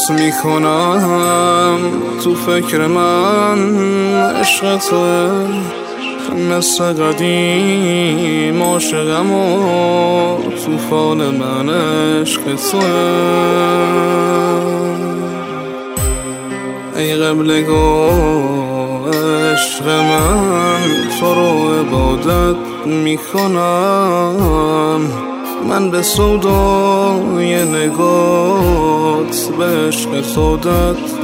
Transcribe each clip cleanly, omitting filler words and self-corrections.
عبادت میکنم، تو فکر من عشق توه، مثل قدیم عاشقم و توفان من عشق توه. ای قبلگاه عشق من، تو رو عبادت میکنم، من به سودای نگات به عشق تو دت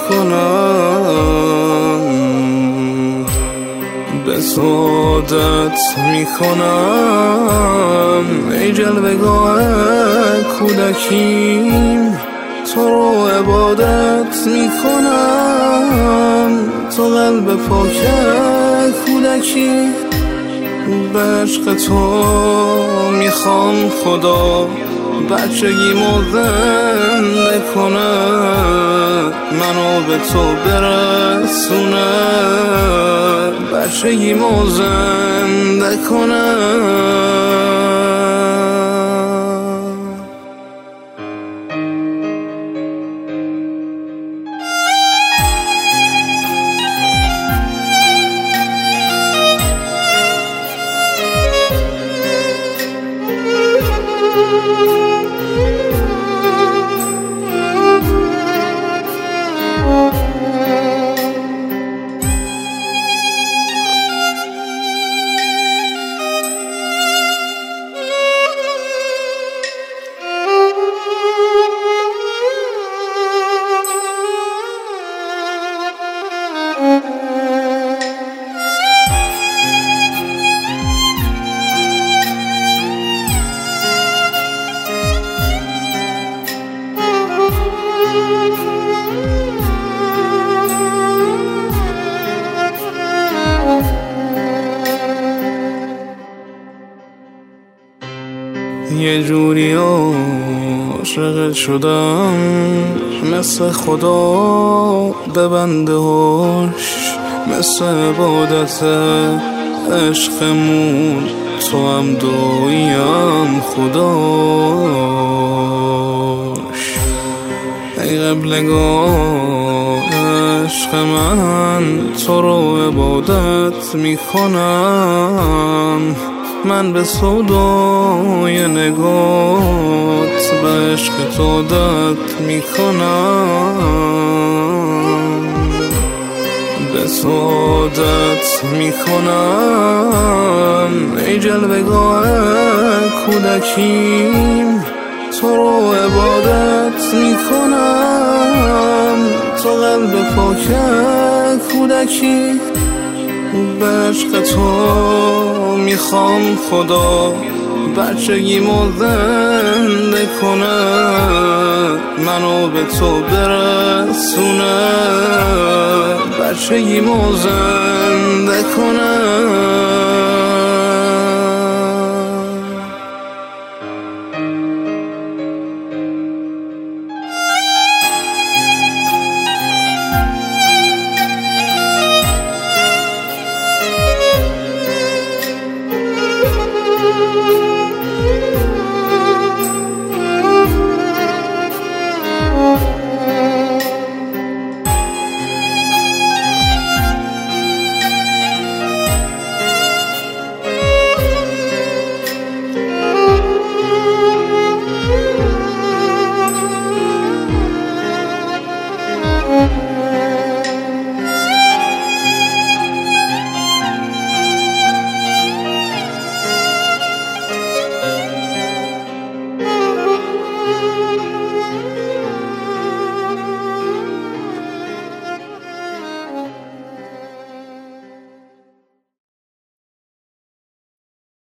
میکنم، به سودت میکنم. ای جلوه‌گاه کودکیم، تو رو عبادت میکنم، تو قلب پاک کودکی، به عشق تو میخوام خدا بچگیمو زنده کنه، منو به تو برسونه، بچگیمو زنده کنه. یه جوری عاشقت شدم، مثل خدا به بنده هاش، مثل عبادت عشقمون تو هم دویم خداش. ای قبلگاه عشق من، تو رو عبادت میکنم، من به سودای نگات به عشق تو دت میکنم، به سودت میکنم. ای جلوه‌گاه کودکیم، تو رو عبادت میکنم، تو قلب پاک کودکی، به عشق تو میخوام خدا بچگیمو زنده کنه، منو به تو برسونه، بچگیمو زنده کنه.